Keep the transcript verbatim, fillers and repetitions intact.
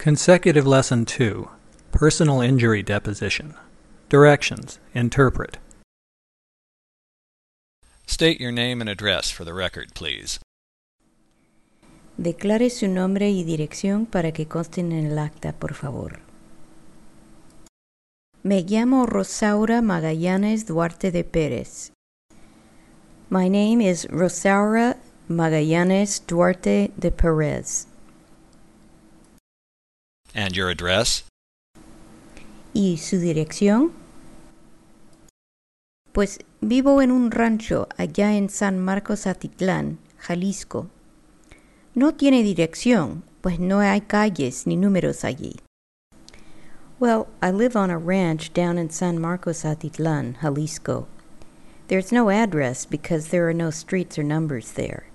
Consecutive Lesson two, Personal Injury Deposition. Directions. Interpret. State your name and address for the record, please. Declare su nombre y dirección para que consten en el acta, por favor. Me llamo Rosaura Magallanes Duarte de Pérez. My name is Rosaura Magallanes Duarte de Pérez. And your address? ¿Y su dirección? Pues vivo en un rancho allá en San Marcos Atitlán, Jalisco. No tiene dirección, pues no hay calles ni números allí. Well, I live on a ranch down in San Marcos Atitlán, Jalisco. There's no address because there are no streets or numbers there.